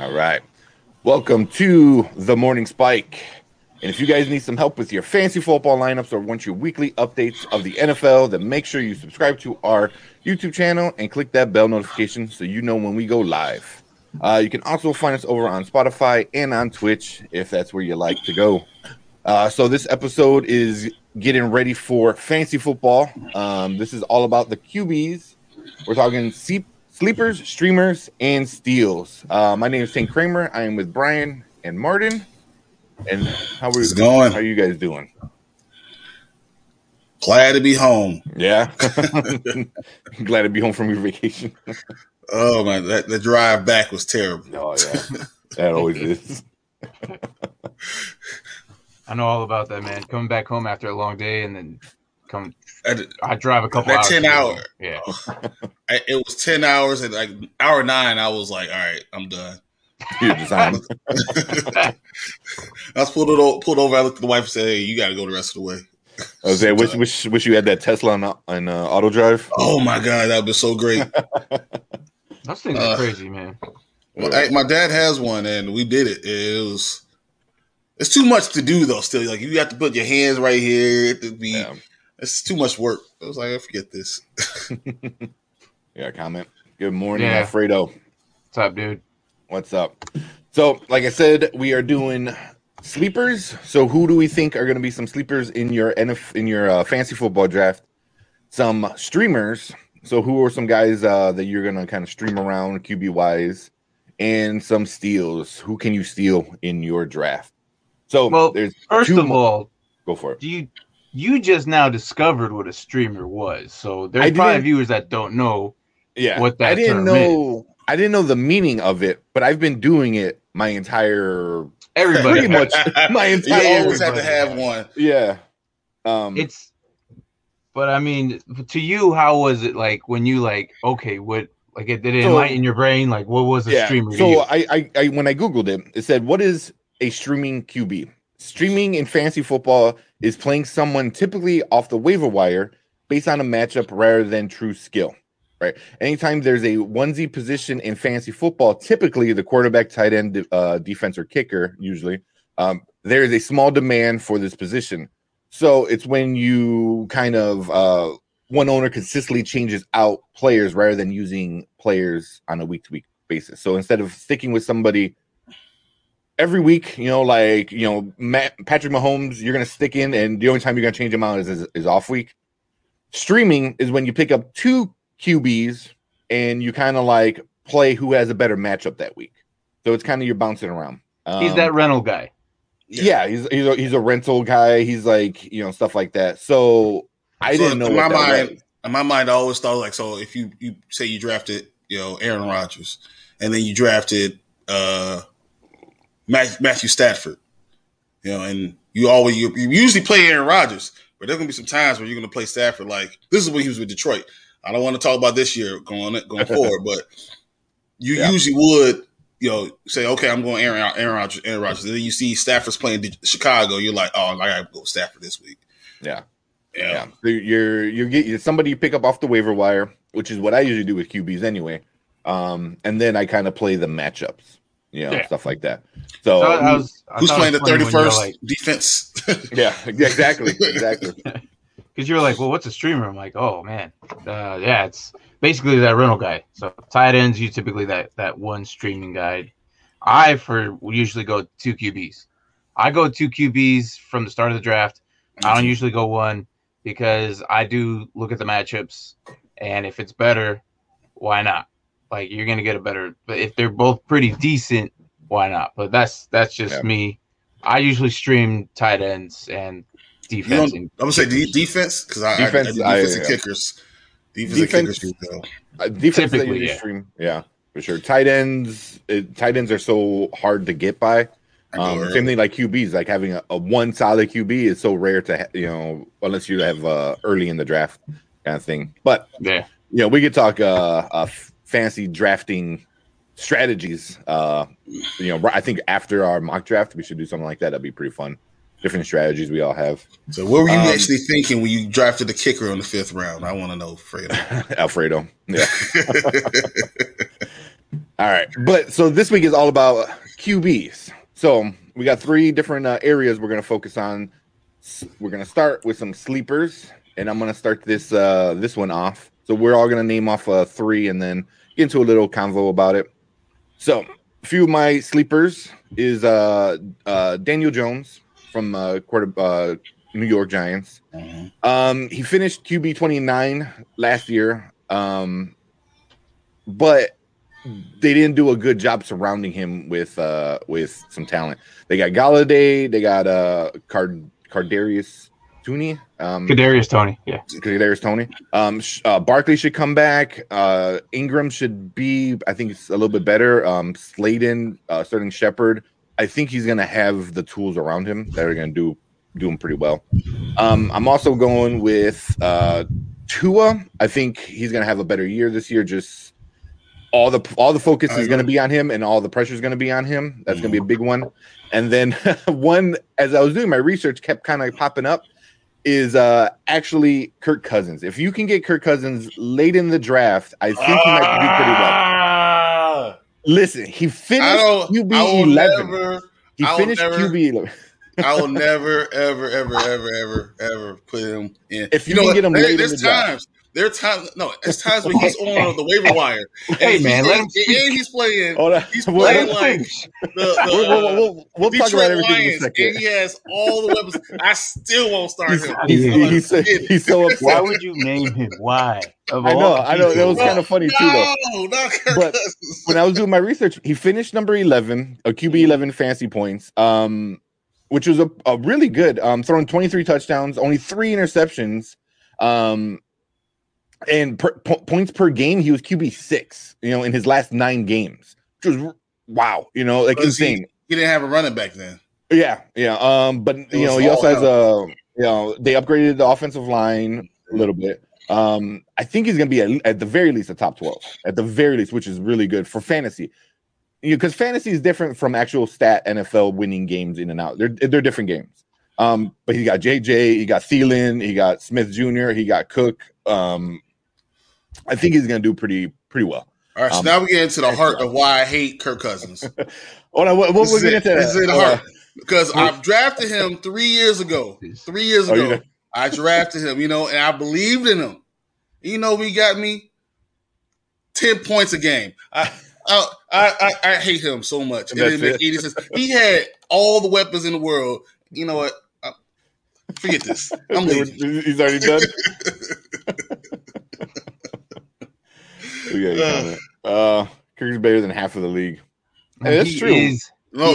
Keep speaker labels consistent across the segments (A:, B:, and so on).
A: All right. Welcome to the Morning Spike. And if you guys need some help with your fantasy football lineups or want your weekly updates of the NFL, then make sure you subscribe to our YouTube channel and click that bell notification so you know when we go live. You can also find us over on Spotify and on Twitch if that's where you like to go. So this episode is getting ready for fantasy football. This is all about the QBs. We're talking sleepers, streamers, and steals. My name is Tank Kramer. I am with Brian and Martin. And how are you guys doing?
B: Glad to be home.
A: Yeah. Glad to be home from your vacation.
B: Oh man, the drive back was terrible.
A: Oh yeah. That always is.
C: I know all about that, man. Coming back home after a long day and then I drive a couple hours.
B: 10 hours.
C: Yeah.
B: It was 10 hours, and like hour 9, I was like, all right, I'm done.
A: You're designed.
B: I was pulled over. I looked at the wife and said, hey, you got to go the rest of the way.
A: I was saying, wish you had that Tesla on auto drive.
B: Oh my God, that would be so great.
C: Those things are crazy, man.
B: Well, my dad has one, and we did it. It's too much to do though. Still, like you have to put your hands right here. It's too much work. I was like, I forget this.
A: Yeah, comment. Good morning, Alfredo.
C: What's up, dude?
A: What's up? So, like I said, we are doing sleepers. So, who do we think are going to be some sleepers in your fantasy football draft? Some streamers. So, who are some guys that you're going to kind of stream around QB wise, and some steals? Who can you steal in your draft? So,
C: well,
A: there's
C: first of all,
A: go for it.
C: You just now discovered what a streamer was. So there's probably viewers that don't know. What that term is.
A: I didn't know the meaning of it, but I've been doing it my entire
C: everybody
A: pretty much my entire.
B: You always have to have one.
A: Yeah.
C: But I mean, to you, how was it like when you did it enlighten your brain? Like, what was a streamer?
A: So I when I Googled it said, what is a streaming QB? Streaming in fantasy football is playing someone typically off the waiver wire based on a matchup rather than true skill, right? Anytime there's a onesie position in fantasy football, typically the quarterback, tight end, defense, or kicker, usually, there is a small demand for this position. So it's when you kind of one owner consistently changes out players rather than using players on a week-to-week basis. So instead of sticking with somebody every week, Patrick Mahomes, you're going to stick in, and the only time you're going to change him out is off week. Streaming is when you pick up two QBs and you kind of like play who has a better matchup that week. So it's kind of you're bouncing around.
C: He's that rental guy.
A: Yeah, he's a rental guy. He's like, stuff like that. So I didn't know.
B: In my mind, I always thought like, so if you say you drafted, Aaron Rodgers, and then you drafted Matthew Stafford, and you usually play Aaron Rodgers, but there's gonna be some times where you're gonna play Stafford. Like this is when he was with Detroit. I don't want to talk about this year going forward, but you usually would, say, okay, I'm going Aaron Rodgers, and then you see Stafford's playing Chicago. You're like, oh, I gotta go Stafford this week.
A: Yeah. So you're somebody you pick up off the waiver wire, which is what I usually do with QBs anyway. And then I kind of play the matchups. Stuff like that. So
B: who's playing the 31st defense?
A: Yeah, exactly.
C: Because you're like, well, what's a streamer? I'm like, oh man, it's basically that rental guy. So tight ends, you typically that one streaming guy. I usually go 2 QBs. I go 2 QBs from the start of the draft. I don't usually go one because I do look at the matchups, and if it's better, why not? Like you're gonna get a better, but if they're both pretty decent, why not? But that's just me. I usually stream tight ends and defense.
B: I'm gonna say defense because I do defense and kickers. Defense
A: typically stream, for sure. Tight ends are so hard to get by. Same thing like QBs, like having a one solid QB is so rare to unless you have early in the draft kind of thing. But we could talk fancy drafting strategies. I think after our mock draft, we should do something like that. That'd be pretty fun. Different strategies we all have.
B: So what were you actually thinking when you drafted the kicker in the 5th round? I want to know, Alfredo.
A: Alfredo, yeah. All right, but so this week is all about QBs. So we got 3 different areas we're going to focus on. We're going to start with some sleepers, and I'm going to start this one off. So we're all going to name off 3 and then get into a little convo about it. So a few of my sleepers is Daniel Jones from New York Giants.
B: Mm-hmm.
A: He finished QB 29 last year, but they didn't do a good job surrounding him with some talent. They got Galladay, they got Kadarius Toney.
C: Kadarius Toney, yeah.
A: Kadarius Toney. Barkley should come back. Ingram should be, I think, it's a little bit better. Slayton, Sterling Shepard. I think he's gonna have the tools around him that are gonna do him pretty well. I'm also going with Tua. I think he's gonna have a better year this year. Just all the focus is going to be on him, and all the pressure is going to be on him. That's going to be a big one. And then one, as I was doing my research, kept kind of popping up, is actually Kirk Cousins. If you can get Kirk Cousins late in the draft, I think he might do pretty well. Listen, he finished QB 11. He finished QB 11.
B: I will never, ever put him in.
A: If you can get him late in the draft.
B: There are times, it's times when he's on the waiver wire.
C: Hey, man, let him
B: he's playing. He's
A: playing
B: like
A: we'll talk about everything in a second.
B: And he has all the weapons. I still won't start him.
A: He's so upset.
C: Why would you name him? Why?
A: I know. That was kind of funny too, though. But when I was doing my research, he finished number 11, a QB 11 fantasy points, which was a really good. Throwing 23 touchdowns, only 3 interceptions. And points per game, he was QB 6, in his last 9 games, which was wow, like insane.
B: He didn't have a running back then.
A: Yeah. But he also has they upgraded the offensive line a little bit. I think he's going to be at the very least a top 12, at the very least, which is really good for fantasy. Because fantasy is different from actual stat NFL winning games in and out. They're different games. But he got JJ, he got Thielen, he got Smith Jr., he got Cook. I think he's going to do pretty well.
B: All right, so now we get into the heart of why I hate Kirk Cousins.
A: Hold on, we'll get into that.
B: This is the heart. Because I've drafted him 3 years ago. 3 years ago, I drafted him, and I believed in him. He got me 10 points a game. I hate him so much. It didn't make any sense. He had all the weapons in the world. You know what? Forget this. I'm leaving.
A: He's already done. Kirk's better than half of the league. Hey, that's true.
B: He is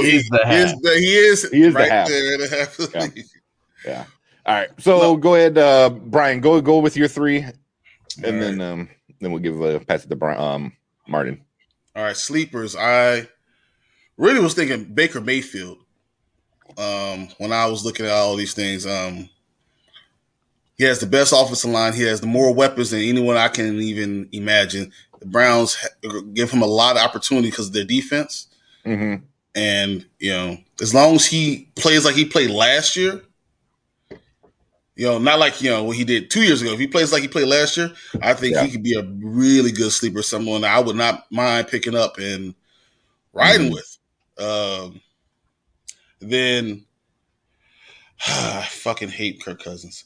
B: right
A: the half.
B: There in the half of the league.
A: Yeah. All right. So go ahead, Brian. Go with your 3, and then we'll pass it to Martin.
B: All right, sleepers. I really was thinking Baker Mayfield. When I was looking at all these things, he has the best offensive line. He has the more weapons than anyone I can even imagine. The Browns give him a lot of opportunity because of their defense.
A: Mm-hmm.
B: And, as long as he plays like he played last year, not like, what he did 2 years ago. If he plays like he played last year, I think he could be a really good sleeper, someone that I would not mind picking up and riding with. Then I fucking hate Kirk Cousins.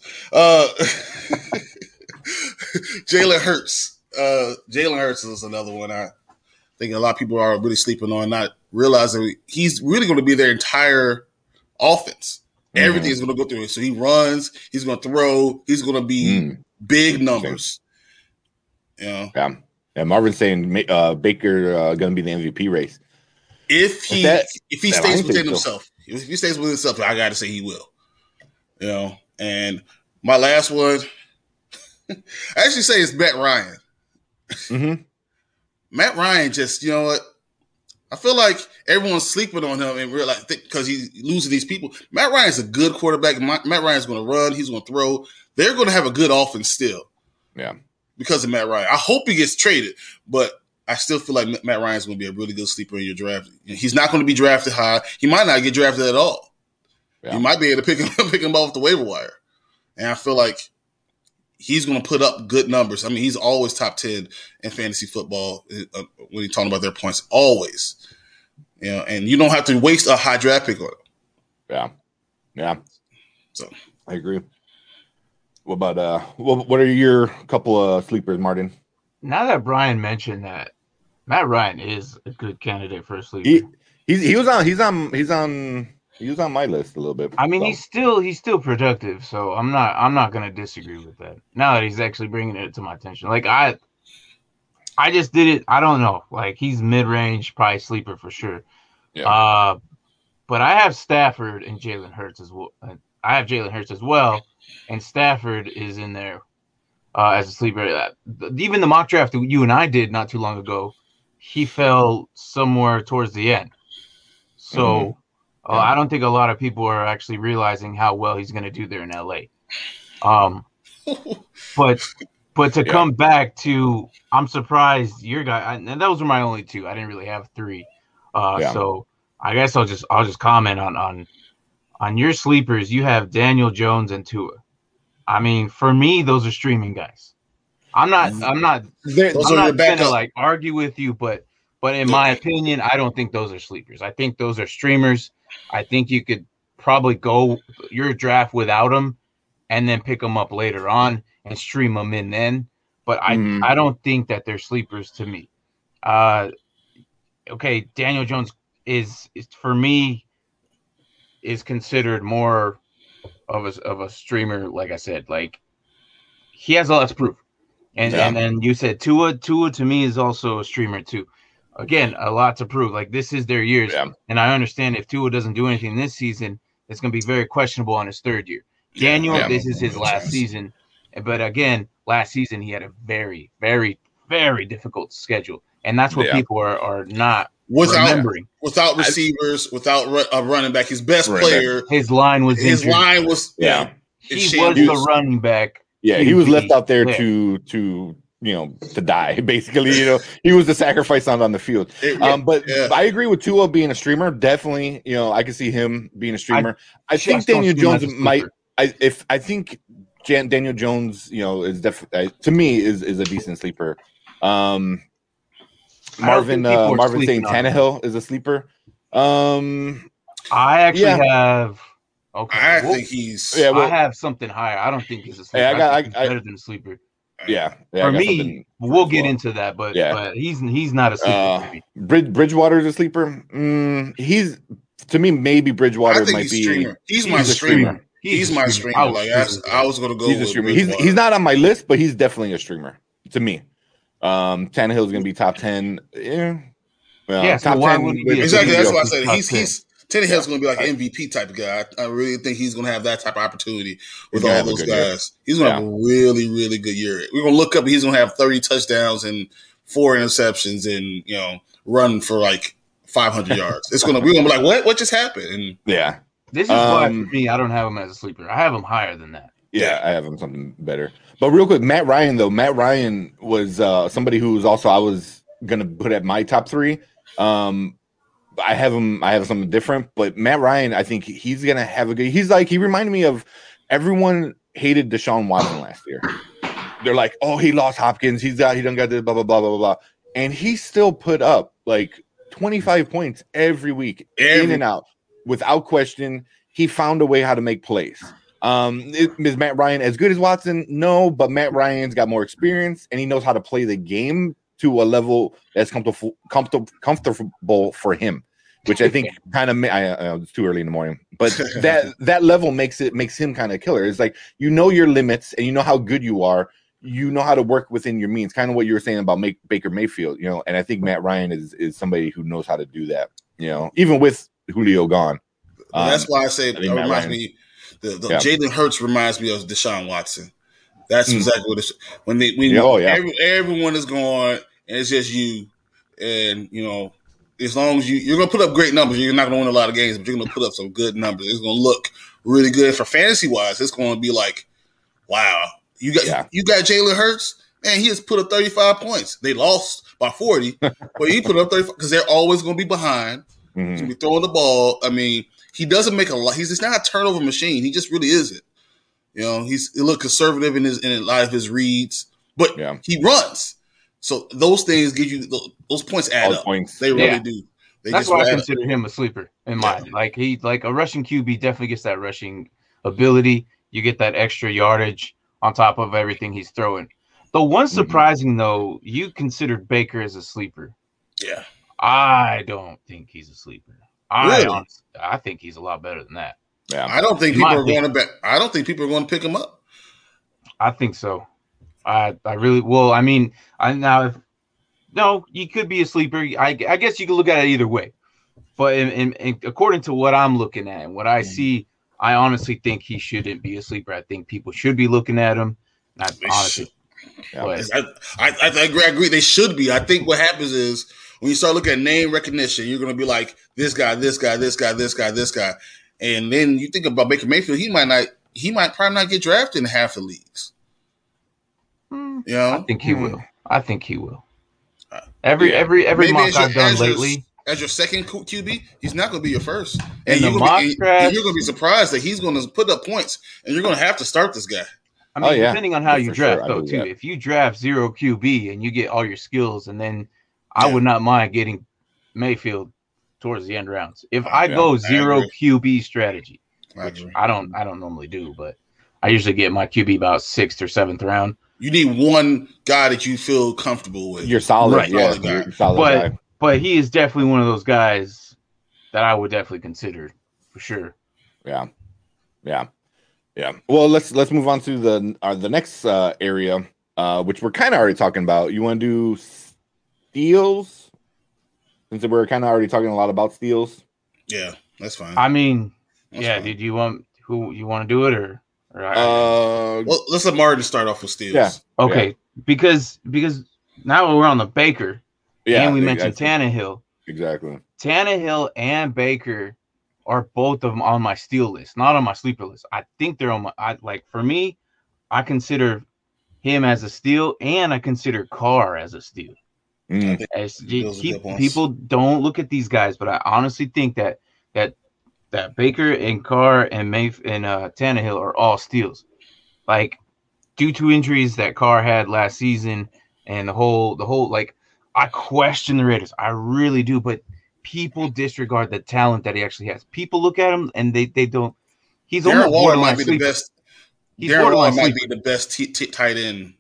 B: Jalen Hurts. Jalen Hurts is another one I think a lot of people are really sleeping on, not realizing he's really going to be their entire offense. Mm-hmm. Everything is going to go through it. So he runs, he's going to throw, he's going to be big numbers.
A: Yeah. Marvin's saying Baker going to be the MVP race.
B: If he stays within himself. If he stays within himself, I got to say he will. And my last one, I actually say it's Matt Ryan.
A: Mm-hmm.
B: Matt Ryan just, you know what? I feel like everyone's sleeping on him and realize because he's losing these people. Matt Ryan's a good quarterback. Matt Ryan's going to run. He's going to throw. They're going to have a good offense still.
A: Yeah.
B: Because of Matt Ryan. I hope he gets traded, but I still feel like Matt Ryan's going to be a really good sleeper in your draft. He's not going to be drafted high. He might not get drafted at all. Yeah. You might be able to pick him off the waiver wire. And I feel like he's going to put up good numbers. I mean, he's always top 10 in fantasy football when you're talking about their points. Always. And you don't have to waste a high draft pick on it.
A: Yeah.
B: So
A: I agree. What about what are your couple of sleepers, Martin?
C: Now that Brian mentioned that, Matt Ryan is a good candidate for a sleeper.
A: He was on my list a little bit.
C: I mean, he's still productive, so I'm not gonna disagree with that. Now that he's actually bringing it to my attention, like I just did it. I don't know, like he's mid-range, probably sleeper for sure.
A: Yeah.
C: But I have Stafford and Jalen Hurts as well. I have Jalen Hurts as well, and Stafford is in there as a sleeper. Even the mock draft that you and I did not too long ago, he fell somewhere towards the end. So I don't think a lot of people are actually realizing how well he's going to do there in LA. But to come back to, I'm surprised your guy, and those were my only two. I didn't really have three. So I guess I'll just comment on your sleepers. You have Daniel Jones and Tua. I mean, for me, those are streaming guys. I'm not gonna like argue with you, but in my opinion, I don't think those are sleepers. I think those are streamers. I think you could probably go your draft without them and then pick them up later on and stream them in then. But I don't think that they're sleepers to me. Okay, Daniel Jones is for me is considered more of a streamer. Like I said, like he has a lot to prove. And then you said Tua to me is also a streamer too. Again, a lot to prove. Like this is their years, and I understand if Tua doesn't do anything this season, it's going to be very questionable on his third year. Daniel, this is his last season, but again, last season he had a very, very, very difficult schedule, and that's what people are not remembering.
B: Without receivers, without a running back, his best player,
C: his line was
B: he was
C: the running back.
A: Yeah, he was left out there to die, basically. He was the sacrifice on the field. But I agree with Tua being a streamer. Definitely, I can see him being a streamer. I think Daniel Jones might. I think Daniel Jones, is definitely to me is a decent sleeper. Marvin saying Tannehill is a sleeper.
C: I actually have. Okay,
B: I think he's.
C: I have something higher. I don't think he's a sleeper. I think he's better than a sleeper.
A: For
C: me, we'll get into that, but he's not a sleeper.
A: Bridgewater is a sleeper. He's to me maybe Bridgewater might be.
B: Streamer. He's my streamer. He's my streamer. I was going to go.
A: He's a streamer. He's not on my list, but he's definitely a streamer to me. Tannehill is going to be top 10.
B: Top 10. Exactly. That's what I said. He's Tannehill's going to be like an MVP type of guy. I really think he's going to have that type of opportunity with all those guys. He's going to have a really, really good year. We're going to look up. He's going to have 30 touchdowns and 4 interceptions and run for like 500 yards. We're going to be like, what just happened? And
C: this is why for me, I don't have him as a sleeper. I have him higher than that.
A: Yeah, I have him something better. But real quick, Matt Ryan though. Matt Ryan was somebody who was also I was going to put at my top 3. I have something different, but Matt Ryan, I think he's gonna have a good. He reminded me of everyone hated Deshaun Watson last year. They're like, oh, he lost Hopkins, he done got this, blah blah blah blah blah, and he still put up like 25 points every week, in and out, without question. He found a way how to make plays. Is Matt Ryan as good as Watson? No, but Matt Ryan's got more experience and he knows how to play the game to a level that's comfortable for him. Which I think kind of it's too early in the morning, but that level makes him kind of killer. It's like your limits and you know how good you are. You know how to work within your means. Kind of what you were saying about Baker Mayfield, and I think Matt Ryan is somebody who knows how to do that. Even with Julio gone.
B: That's why I say it reminds me. The Jalen Hurts reminds me of Deshaun Watson. That's exactly what it's when everyone is gone and it's just you and as long as you're going to put up great numbers, you're not going to win a lot of games, but you're going to put up some good numbers. It's going to look really good for fantasy wise. It's going to be like, wow, you got Jalen Hurts, man. He just put up 35 points. They lost by 40, but he put up 35 because they're always going to be behind. He's going to be throwing the ball. I mean, he doesn't make a lot. He's just not a turnover machine. He just really isn't. You know, he looked conservative in a lot of his reads, but he runs. So those things give you those points add up.
A: Points.
B: They really do.
C: That's why I consider him a sleeper in mine. Like a rushing QB definitely gets that rushing ability. You get that extra yardage on top of everything he's throwing. The one surprising though, you considered Baker as a sleeper.
B: Yeah.
C: I don't think he's a sleeper.
B: Really?
C: I think he's a lot better than that.
B: Yeah. I don't think people are going to I don't think people are going to pick him up.
C: I think so. I really will. I mean, he could be a sleeper. I guess you could look at it either way. But according to what I'm looking at and what I see, I honestly think he shouldn't be a sleeper. I think people should be looking at him. I
B: agree. They should be. I think what happens is when you start looking at name recognition, you're going to be like this guy, this guy, this guy, this guy, this guy, and then you think about Baker Mayfield. He might probably not get drafted in half the leagues. You know,
C: I think he will. Every mock I've done lately.
B: As your second QB, he's not going to be your first. And you're going to be surprised that he's going to put up points, and you're going to have to start this guy.
C: I mean, depending on how you draft, though, too. If you draft 0 QB and you get all your skills, and then I would not mind getting Mayfield towards the end rounds. If I go 0 QB strategy, which I don't normally do, but I usually get my QB about 6th or 7th round.
B: You need one guy that you feel comfortable with.
A: You're solid, right? You're solid guy.
C: But he is definitely one of those guys that I would definitely consider for sure.
A: Yeah. Well, let's move on to the next area, which we're kind of already talking about. You want to do steals, since we're kind of already talking a lot about steals?
B: Yeah, that's fine.
C: I mean, that's fine. Did you want to do it or
B: well, let's let Martin start off with steals.
A: Yeah.
C: Okay, because now we're on the Baker. Yeah, and we mentioned Tannehill.
A: Exactly.
C: Tannehill and Baker are both of them on my steal list, not on my sleeper list. I think they're on my for me, I consider him as a steal, and I consider Carr as a steal. People don't look at these guys, but I honestly think that Baker and Carr and Tannehill are all steals. Like, due to injuries that Carr had last season and the whole I question the Raiders. I really do, but people disregard the talent that he actually has. People look at him and they don't. He's
B: Darren Waller might be the best. Darren Waller might be the best tight end.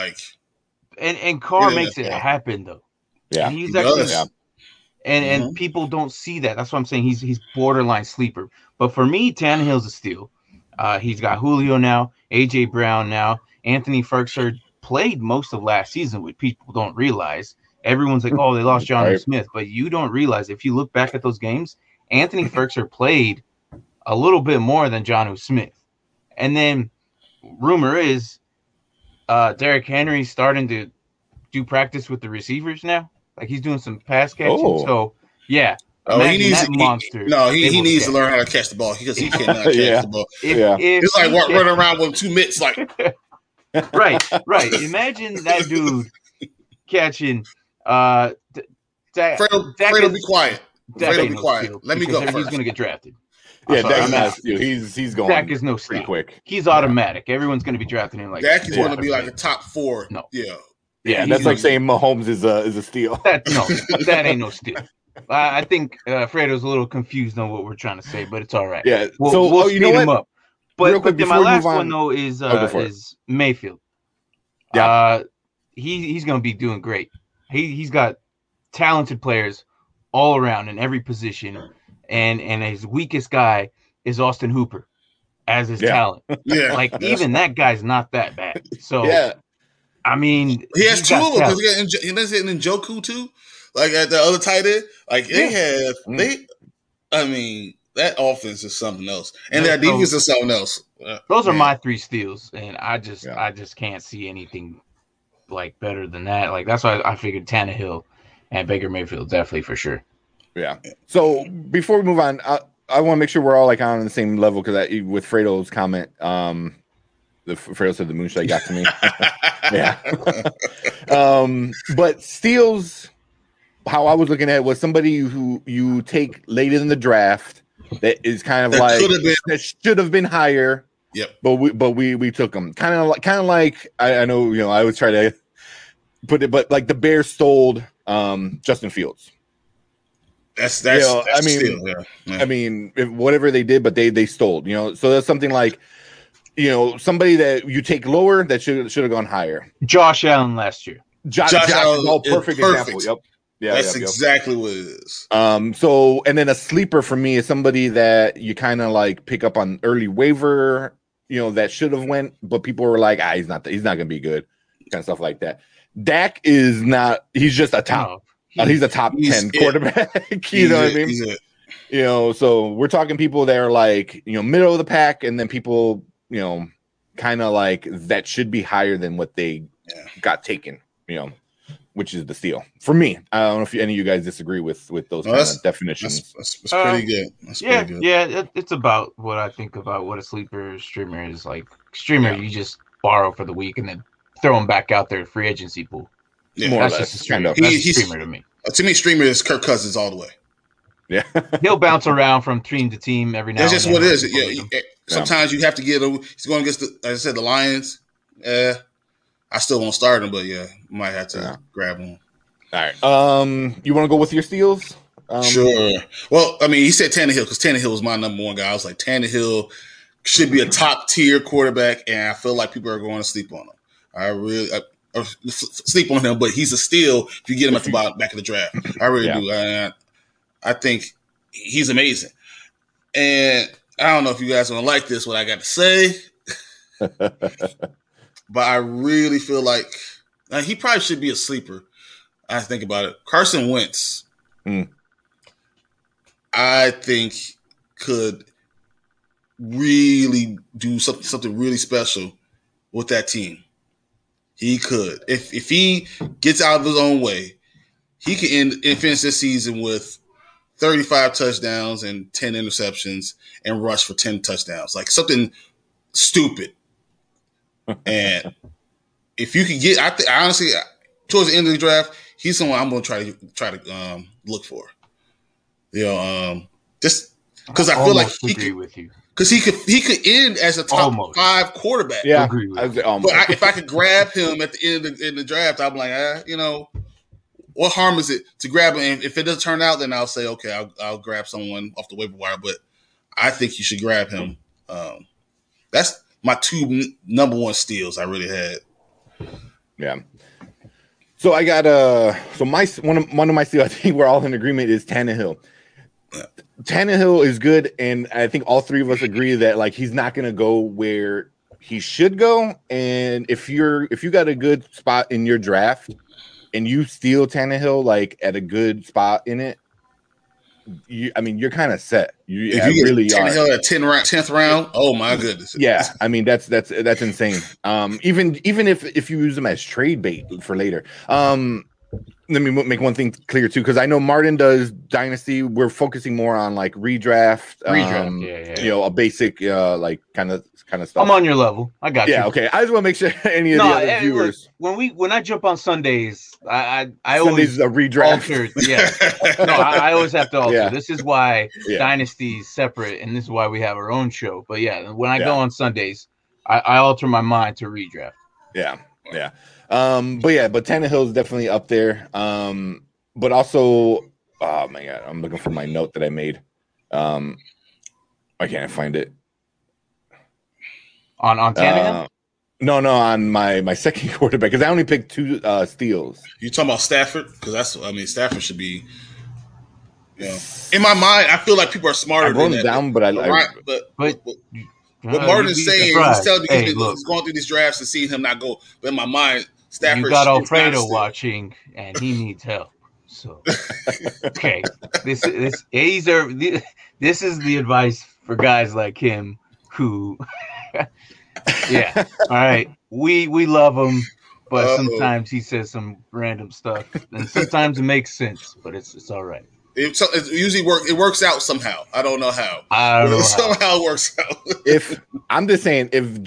C: And Carr makes it happen though.
A: Yeah,
C: and he's actually. And people don't see that. That's what I'm saying. He's borderline sleeper. But for me, Tannehill's a steal. He's got Julio now, AJ Brown now, Anthony Ferguson played most of last season, which people don't realize. Everyone's like, oh, they lost Jonnu Smith. But you don't realize, if you look back at those games, Anthony Ferguson played a little bit more than Jonnu Smith. And then rumor is Derrick Henry's starting to do practice with the receivers now. Like, he's doing some pass catching. So, yeah.
B: He needs to learn how to catch the ball because he cannot catch the ball. It's like running around with 2 mitts. Like,
C: right. Imagine that dude catching.
B: Fredo, be quiet. Fredo, be quiet. Let me go first.
C: He's going to get drafted.
A: He's going.
C: Dak is no steal.
A: Quick.
C: He's automatic. Everyone's going to be drafting him like
B: Dak is going to be like a top 4.
C: No.
A: Yeah, that's like saying Mahomes is a steal.
C: That ain't no steal. I think Fredo's a little confused on what we're trying to say, but it's all right.
A: Yeah.
C: We'll speed him up. But then my last one though is Mayfield.
A: Yeah.
C: He's going to be doing great. He's got talented players all around in every position, and his weakest guy is Austin Hooper as his talent.
B: Yeah.
C: Like, even that guy's not that bad. So I mean,
B: he has 2 of them because he has Njoku too. Like, at the other tight end, like that offense is something else, and that defense is something else.
C: Those are my 3 steals, and I just can't see anything like better than that. Like, that's why I figured Tannehill and Baker Mayfield definitely for sure.
A: Yeah. So before we move on, I want to make sure we're all like on the same level, because with Fredo's comment, Fredo said the moonshot got to me. Yeah. But steals, how I was looking at it, was somebody who you take late in the draft that is kind of that should have been higher,
B: Yep.
A: But we took him. Kind of like I know, I always try to put it, but like the Bears stole Justin Fields.
B: That's
A: I mean,
B: still, yeah.
A: I mean, whatever they did, but they stole. So that's something like, somebody that you take lower that should have gone higher.
C: Josh Allen last year.
A: Josh Allen is all perfect example. Yep. Yeah,
B: that's exactly what it is.
A: So, and then a sleeper for me is somebody that you kind of like pick up on early waiver, that should have went, but people were like, he's not going to be good, kind of stuff like that. Dak is not. He's just a top. He's a top 10 quarterback. You know what I mean? So we're talking people that are like, middle of the pack, and then people, kind of like that should be higher than what they got taken, which is the steal for me. I don't know if any of you guys disagree with those kind of definitions.
B: That's pretty good. That's pretty good.
C: Yeah, it's about what I think about what a sleeper streamer is. Like streamer, you just borrow for the week and then throw them back out there free agency pool.
B: Yeah,
C: more that's just a streamer. That's a streamer to me.
B: To me, streamer is Kirk Cousins all the way.
A: Yeah,
C: he'll bounce around from team to team every now.
B: That's just what it is.
A: Yeah.
B: Sometimes you have to get him. He's going against, as I said, the Lions. I still won't start him, but might have to grab him.
A: All right. You want to go with your steals?
B: Sure. Well, I mean, he said Tannehill because Tannehill was my number one guy. I was like, Tannehill should be a top tier quarterback, and I feel like people are going to sleep on him. I really sleep on him, but he's a steal if you get him at the back of the draft. I really do. I think he's amazing. And I don't know if you guys are going to like this, what I got to say, but I really feel like he probably should be a sleeper. I think about it. Carson Wentz, I think, could really do something really special with that team. He could. If he gets out of his own way, he can finish this season with 35 touchdowns and 10 interceptions and rush for 10 touchdowns. Like something stupid. And if you can get, honestly, towards the end of the draft, he's someone I'm going to try to look for. Just because I feel like he
C: agree with you.
B: Because he could end as a top 5 quarterback.
A: Yeah,
B: but if I could grab him at the end of the draft, I'm like, what harm is it to grab him? And if it doesn't turn out, then I'll say, okay, I'll grab someone off the waiver wire. But I think you should grab him. That's my 2 number 1 steals I really had.
A: Yeah. So I got my one of my steals, I think we're all in agreement, is Tannehill. Tannehill is good, and I think all 3 of us agree that like he's not going to go where he should go. And if you got a good spot in your draft and you steal Tannehill like at a good spot in it, you're kind of set.
B: If you really get Tannehill at 10th round, oh my goodness.
A: Yeah, I mean that's insane. Even if you use them as trade bait for later. Let me make one thing clear too, because I know Martin does Dynasty. We're focusing more on like redraft, a basic like kind of stuff.
C: I'm on your level. I got you.
A: Yeah, okay. I just want to make sure any of the other viewers.
C: Look, when I jump on Sundays, I
A: always a redraft.
C: Alter, I always have to alter. Yeah. This is why Dynasty is separate, and this is why we have our own show. But when I go on Sundays, I alter my mind to redraft.
A: Yeah. But Tannehill is definitely up there. But also, oh my God, I'm looking for my note that I made. I can't find it.
C: On Tannehill?
A: No, on my second quarterback, because I only picked 2 steals.
B: You talking about Stafford? Because Stafford should be. In my mind, I feel like people are smarter.
A: I wrote it down, but
B: what Martin is saying, he's telling me he's going through these drafts and seeing him not go. But in my mind, Stafford.
C: You got Alfredo watching, and he needs help. So, okay, this is the advice for guys like him who, all right, we love him, but sometimes he says some random stuff, and sometimes it makes sense, but it's all right.
B: It usually works out somehow. I don't know how. Somehow it works out.
A: If I'm just saying, if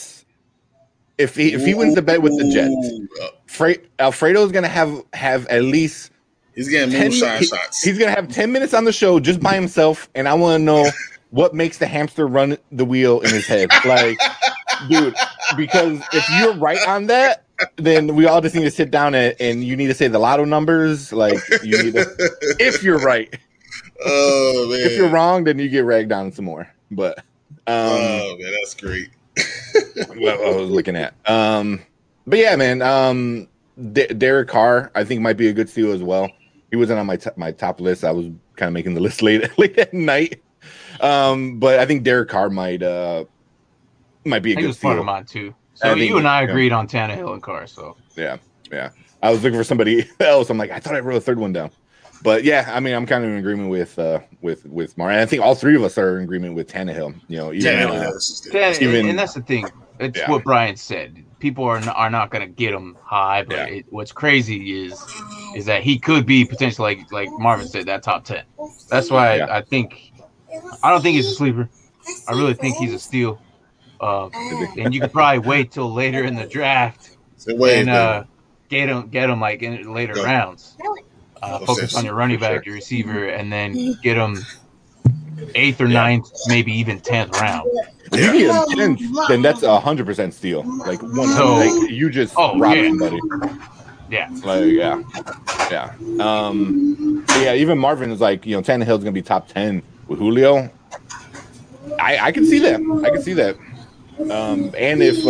A: he wins the bet with the Jets, Alfredo's gonna have at least.
B: He's getting moonshine shots.
A: He's gonna have 10 minutes on the show just by himself, and I want to know what makes the hamster run the wheel in his head. Like, dude, because if you're right on that, then we all just need to sit down and you need to say the lotto numbers. Like, you need to, if you're right.
B: Oh man.
A: If you're wrong, then you get ragged on some more. But
B: oh man, that's great.
A: what I was looking at. But yeah, man. Derek Carr, I think might be a good steal as well. He wasn't on my top list. I was kind of making the list late at night. But I think Derek Carr might be a good steal.
C: Part of mine too. So you and I agreed on Tannehill and Carr. So
A: yeah. I was looking for somebody else. I'm like, I thought I wrote a third one down. But yeah, I mean, I'm kind of in agreement with Mar, and I think all three of us are in agreement with Tannehill. You know,
C: and that's the thing. It's what Brian said. People are not going to get him high, but what's crazy is that he could be potentially like Marvin said, that top 10. That's why I don't think he's a sleeper. I really think he's a steal. And you could probably wait till later in the draft and get him like in later rounds. Focus on your running back, your receiver, and then get him 8th or 9th, maybe even 10th round.
A: If you get him 10th, then that's 100% steal. Like you just robbed somebody.
C: Yeah.
A: Like yeah. Even Marvin is like, Tannehill's gonna be top 10 with Julio. I can see that. And if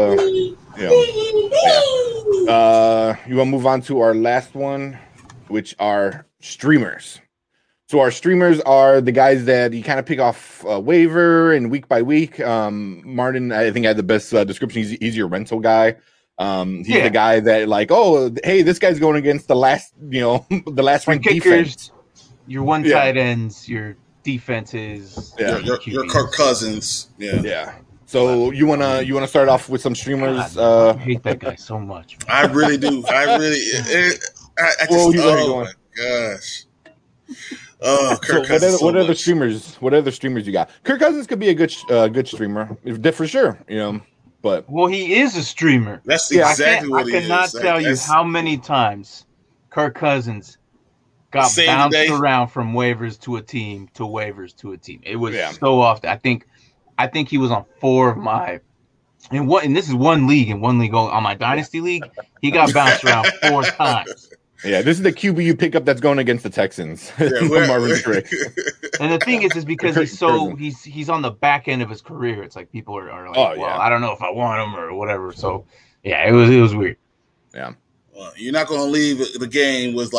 A: you want to move on to our last one, which are streamers. So our streamers are the guys that you kind of pick off waiver and week by week. Martin, I think, had the best description. He's your rental guy. He's the guy that like, oh, hey, this guy's going against the last, the last ranked defense.
C: Your one tight ends, your defenses,
B: your Kirk Cousins.
A: Yeah. So you wanna start off with some streamers?
C: God, I hate that guy so much.
B: I really do. I just, oh my gosh. Oh, Kirk Cousins.
A: What other streamers? What other streamers you got? Kirk Cousins could be a good streamer, for sure. But
C: he is a streamer.
B: That's exactly what he is.
C: I cannot tell you how many times Kirk Cousins got bounced around from waivers to a team to waivers to a team. It was so often. I think he was on 4 of my. And this is one league on my dynasty league. He got bounced around 4 times.
A: Yeah, this is the QB you pick up that's going against the Texans. Marvin Trick.
C: And the thing is because he's on the back end of his career. It's like people are like, I don't know if I want him or whatever. So it was weird.
A: Yeah.
B: Well, you're not going to leave the game with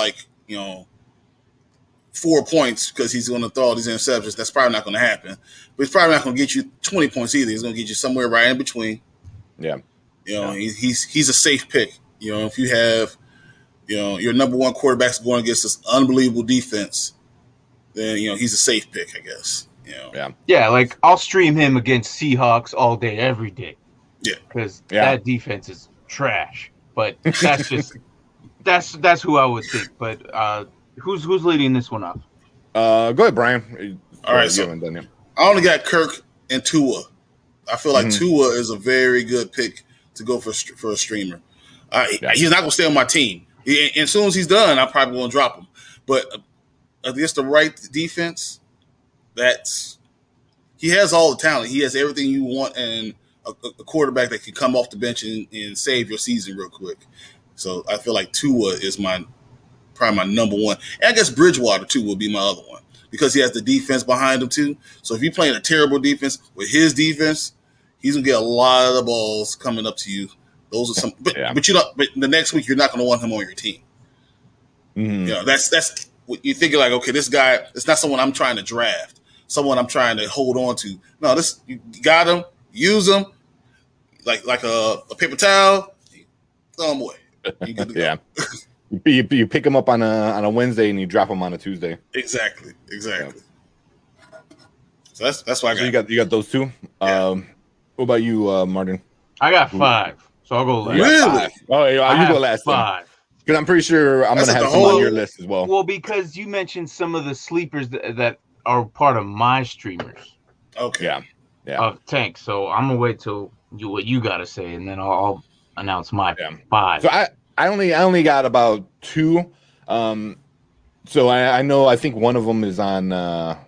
B: 4 points because he's going to throw all these interceptions. That's probably not going to happen. But he's probably not going to get you 20 points either. He's going to get you somewhere right in between.
A: Yeah.
B: He's a safe pick. If you have, your number one quarterback's going against this unbelievable defense, then, he's a safe pick, I guess.
C: Yeah, like I'll stream him against Seahawks all day, every day. Yeah. Because that defense is trash. But that's just that's who I would think. But who's leading this one up?
A: Go ahead, Brian.
B: All right, so I only got Kirk and Tua. I feel like Tua is a very good pick to go for a streamer. He's not going to stay on my team. And as soon as he's done, I'm probably going to drop him. But against the right defense, he has all the talent. He has everything you want and a quarterback that can come off the bench and save your season real quick. So I feel like Tua is probably my number one. And I guess Bridgewater, too, will be my other one because he has the defense behind him, too. So if you're playing a terrible defense with his defense, he's going to get a lot of the balls coming up to you. Those are some, but But the next week you're not going to want him on your team.
A: Mm-hmm.
B: That's what you're thinking. Like, okay, this guy, it's not someone I'm trying to draft. Someone I'm trying to hold on to. No, you got him, use him, like a paper towel, throw him away. You good to go.
A: Yeah. You pick him up on a Wednesday and you drop him on a Tuesday.
B: Exactly. Yeah. So that's why I got.
A: You got those two.
B: Yeah.
A: What about you, Martin?
C: I got 5. So I'll go last.
B: Really?
A: Oh, you go last.
C: 5.
A: Because I'm pretty sure I'm going to have some on your list as well.
C: Well, because you mentioned some of the sleepers that are part of my streamers.
B: Okay.
A: Yeah.
C: Of Tank. So I'm going to wait till what you got to say, and then I'll announce my 5.
A: So I only got about 2. So I know I think one of them is on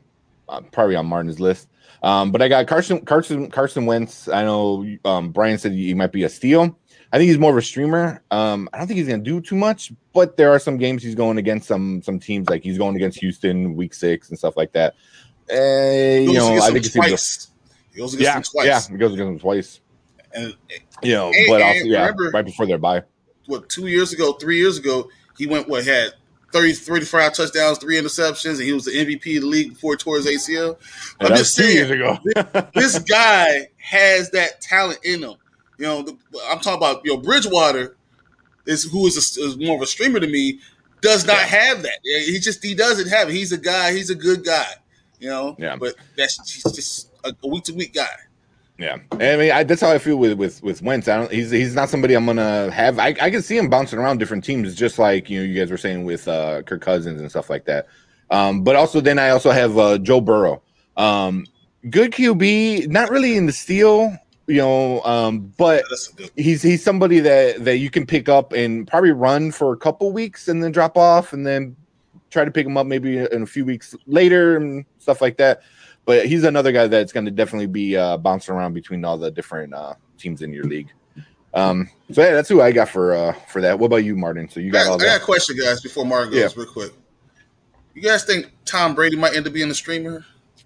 A: probably on Martin's list. But I got Carson Wentz. I know Brian said he might be a steal. I think he's more of a streamer. I don't think he's going to do too much, but there are some games he's going against some teams, like he's going against Houston week 6 and stuff like that. I think
B: twice. He goes against them twice.
A: Yeah, he goes against them twice.
B: And
A: but also,
B: remember,
A: right before their bye.
B: 3 years ago, he went had 35 touchdowns, 3 interceptions, and he was the MVP of the league before he tore his ACL.
A: I'm just saying, 2 years ago.
B: this guy has that talent in him. I'm talking about Bridgewater who is more of a streamer to me, does not have that. He doesn't have it. He's a guy. He's a good guy. But he's just a week to week guy.
A: Yeah, I mean, that's how I feel with Wentz. He's not somebody I'm gonna have. I can see him bouncing around different teams, just like you guys were saying with Kirk Cousins and stuff like that. But also, then I also have Joe Burrow, good QB, not really in the steal, but he's somebody that you can pick up and probably run for a couple weeks and then drop off, and then try to pick him up maybe in a few weeks later and stuff like that. But he's another guy that's going to definitely be bouncing around between all the different teams in your league. That's who I got for that. What about you, Martin? So you got all that.
B: I got a question, guys, before Martin goes real quick. You guys think Tom Brady might end up being a streamer?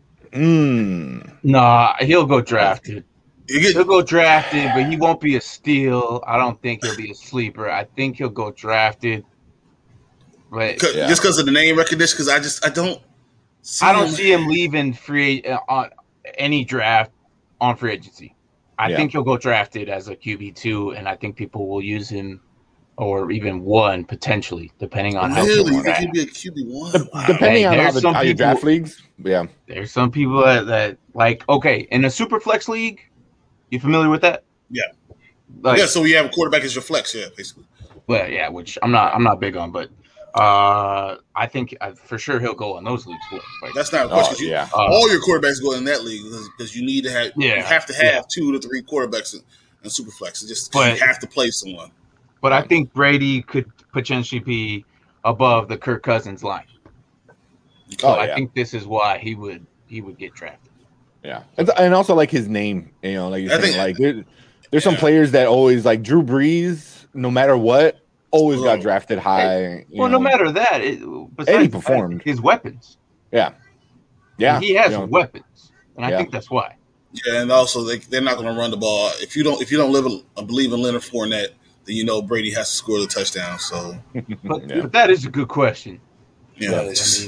C: Nah, he'll go drafted. He'll go drafted, but he won't be a steal. I don't think he'll be a sleeper. I think he'll go drafted. But
B: just because of the name recognition, because I don't see him
C: leaving free on any draft on free agency. I think he'll go drafted as a QB2, and I think people will use him, or even 1 potentially, depending on how.
B: Really, you think he'd be a QB1?
A: Wow. Depending on how you draft leagues, yeah.
C: There's some people that like. Okay, in a super flex league, you familiar with that?
B: Yeah. So you have a quarterback as your flex, basically.
C: Well, yeah, which I'm not big on, but. I think for sure he'll go on those leagues.
B: Right? That's not a question. All your quarterbacks go in that league because you need to have. You have to have 2 to 3 quarterbacks in Superflex. You have to play someone.
C: But I think Brady could potentially be above the Kirk Cousins line. So I think this is why he would get drafted.
A: Yeah, and also like his name. Like you're saying, like there's some players that always like Drew Brees, no matter what. Always got drafted high.
C: No matter that,
A: and he performed.
C: His weapons.
A: Yeah.
C: He has weapons, and I think that's why.
B: Yeah, and also they're not going to run the ball. If you don't believe in Leonard Fournette, then Brady has to score the touchdown. So,
C: but that is a good question.
B: Yeah,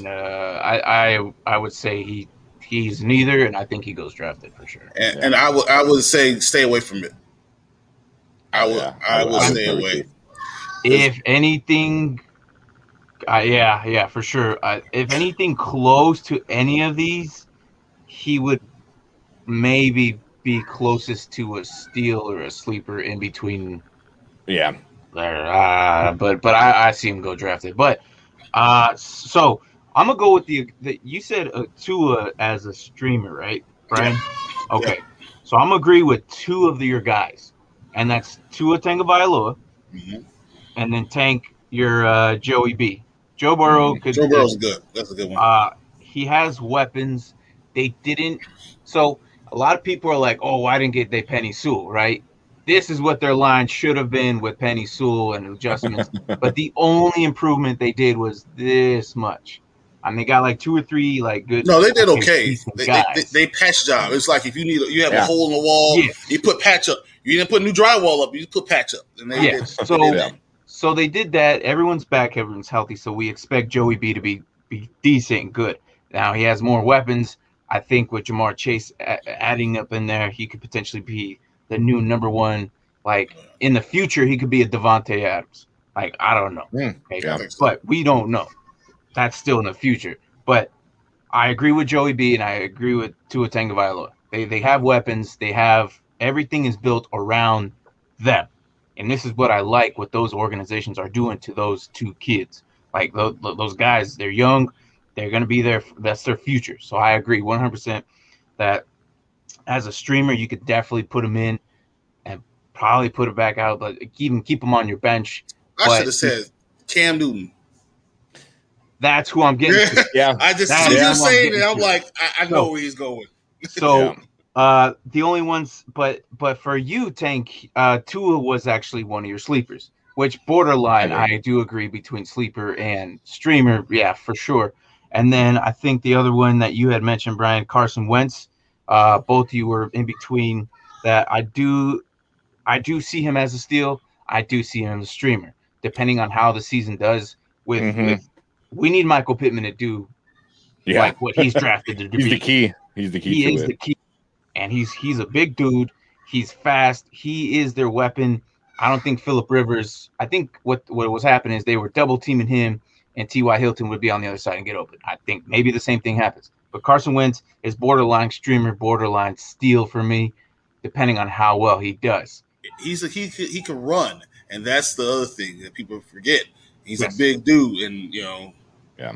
C: I would say he's neither, and I think he goes drafted for sure.
B: And I would say stay away from it. I would stay away.
C: If anything, for sure. If anything close to any of these, he would maybe be closest to a steal or a sleeper in between.
A: Yeah.
C: But I see him go drafted. But so I'm gonna go with the you said Tua as a streamer, right, Brian? Yeah. Okay. Yeah. So I'm gonna agree with 2 of your guys, and that's Tua Tagovailoa. Mm-hmm. And then tank your Joey B. Joe Burrow could.
B: Joe Burrow's good. That's a good one.
C: He has weapons. They didn't. So a lot of people are like, "Oh, why didn't they Penny Sewell?" Right? This is what their line should have been with Penny Sewell and adjustments. But the only improvement they did was this much. I mean, they got like 2 or 3 like good.
B: No, they did okay. They patch job. It's like if you have a hole in the wall, you put patch up. You didn't put new drywall up. You put patch up. And they did.
C: So they did that. Everyone's back. Everyone's healthy. So we expect Joey B to be decent and good. Now he has more weapons. I think with Jamar Chase adding up in there, he could potentially be the new number 1. Like in the future, he could be a Devontae Adams. Like I don't know. But we don't know. That's still in the future. But I agree with Joey B and I agree with Tua Tagovailoa. They have weapons. They have everything is built around them. And this is what I like what those organizations are doing to those 2 kids. Like those guys, they're young. They're going to be there. That's their future. So I agree 100% that as a streamer, you could definitely put them in and probably put it back out, but even keep them on your bench.
B: I should have said Cam Newton.
C: That's who I'm getting to.
A: Yeah.
B: I just
C: That
B: see
C: is
B: you
C: who I'm
B: saying
C: getting
B: it. I'm
C: to.
B: like, I know where he's going.
C: So the only ones, but for you, Tank, Tua was actually one of your sleepers, which borderline I do agree between sleeper and streamer. Yeah, for sure. And then I think the other one that you had mentioned, Brian, Carson Wentz. Both of you were in between that. I do see him as a steal. I do see him as a streamer, depending on how the season does. With we need Michael Pittman to do like what he's drafted to
A: He's
C: be.
A: the key. He's the key
C: He
A: to
C: is
A: it.
C: the key, and he's a big dude. He's fast. He is their weapon. I don't think Phillip Rivers. I think what was happening is they were double teaming him, and T.Y. Hilton would be on the other side and get open. I think maybe the same thing happens. But Carson Wentz is borderline streamer, borderline steal for me, depending on how well he does.
B: He can run, and that's the other thing that people forget. He's
C: Yes.
B: a big dude, and
A: Yeah.